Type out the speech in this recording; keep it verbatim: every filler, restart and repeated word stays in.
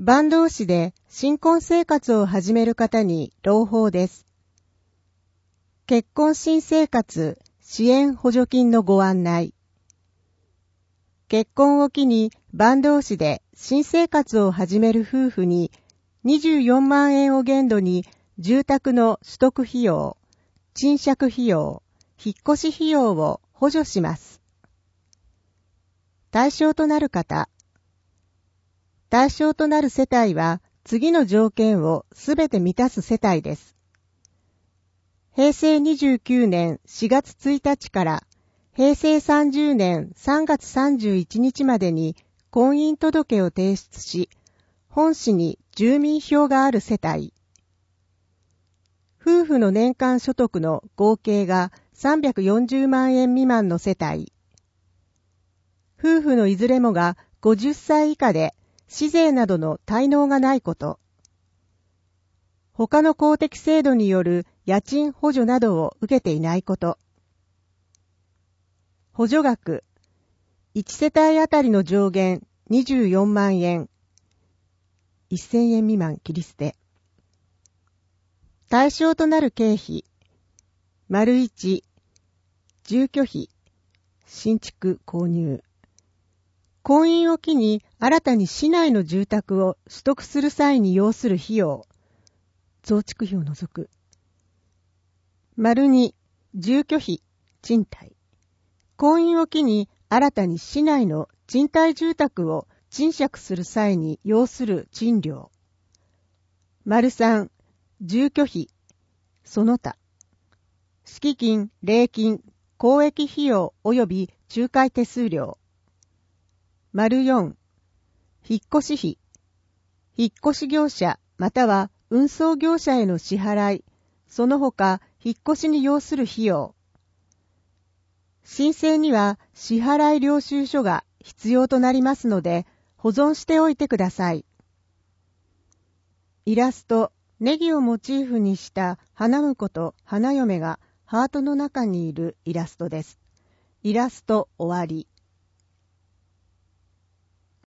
伴同士で新婚生活を始める方に朗報です。結婚新生活支援補助金のご案内。結婚を機に伴同士で新生活を始める夫婦ににじゅうよんまんえんを限度に住宅の取得費用、賃借費用、引っ越し費用を補助します。対象となる方。対象となる世帯は次の条件をすべて満たす世帯です。へいせいにじゅうきゅうねんしがつついたちからへいせいさんじゅうねんさんがつさんじゅういちにちまでに婚姻届を提出し、本市に住民票がある世帯。夫婦の年間所得の合計がさんびゃくよんじゅうまんえん未満の世帯。夫婦のいずれもがごじゅっさい以下で市税などの滞納がないこと。他の公的制度による家賃補助などを受けていないこと。補助額。いち世帯あたりの上限にじゅうよんまんえん。せんえん未満切り捨て。対象となる経費。丸いち、住居費、新築購入。婚姻を機に新たに市内の住宅を取得する際に要する費用。増築費を除く。丸に、住居費、賃貸。婚姻を機に新たに市内の賃貸住宅を賃借する際に要する賃料。丸さん、住居費、その他。敷金、礼金、公益費用及び仲介手数料。丸よん、引っ越し費。引っ越し業者または運送業者への支払い、その他引っ越しに要する費用。申請には支払い領収書が必要となりますので、保存しておいてください。イラスト、ネギをモチーフにした花婿と花嫁がハートの中にいるイラストです。イラスト終わり。